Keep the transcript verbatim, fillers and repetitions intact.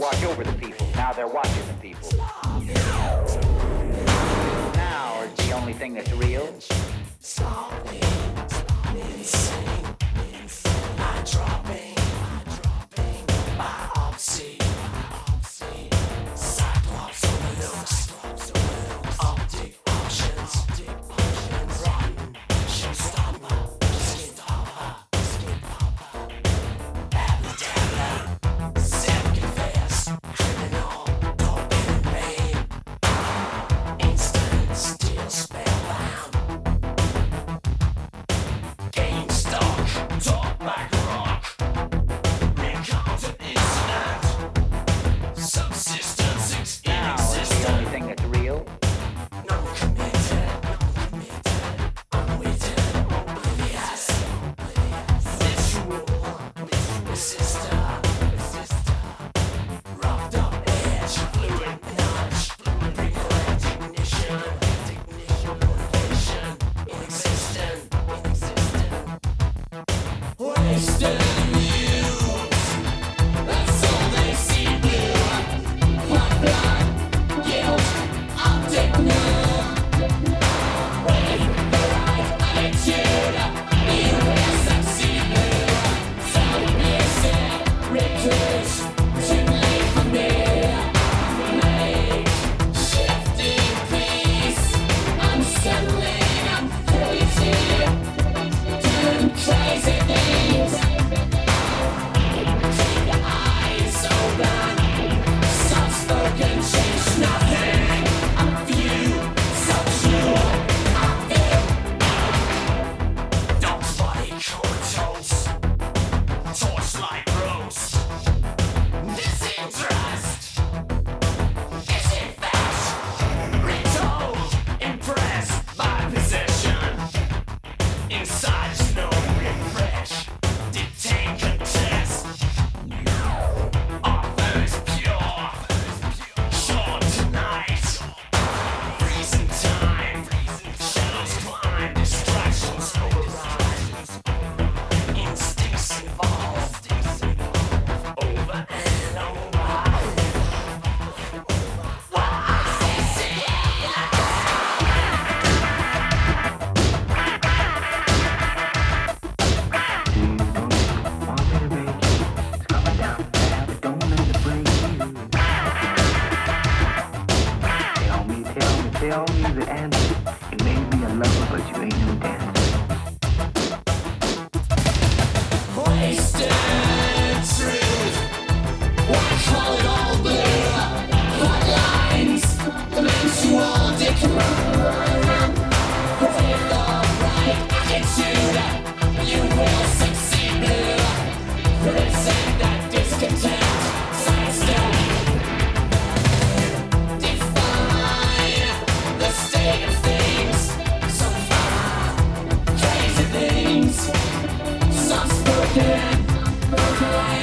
watch over the people. Now they're watching the people. Now is the only thing that's real. Insane, I'm dropping, biopsy, Cyclops overlooks, optic options, rotten, showstopper, skin hopper, abracadabra, self-confess, criminal, open pain, instant, still spellbound. GameStop, talk like rock. Encounter incident. Subsistence is Now is the inexistent. only thing that's real. No committed, unwitted, oblivious. Visual, resistor, roughed up edge, fluid nudge, recorrect ignition, motivation, inexistent, wasted muse. That's all they see blue. Blood, blood, guilt, optic nerve. With the right attitude, you will succeed. Submissive, recluse, too late for me. Make shifting peace, unsettling, crazy, doing crazy things. Keep your eyes open, soft-spoken, change nothing. A few, so true, I feel. Don't body comatose, torchlight roast. Disinterest is in fact retold, impressed by possession. Inside is no refresh, detain contest. Offer is pure, short tonight. Freezing time, shadows climb, distractions override. Instincts involved, over and over. Tell me the answer. You may be a lover, but you ain't no dancer. Wasted truth. Why call it all blue? Bloodlines, mensual decay. With the right attitude, you will succeed. Blue. Present that discontent. Sidestep. Define the state of things. So far, crazy things. Soft-spoken, vocalized.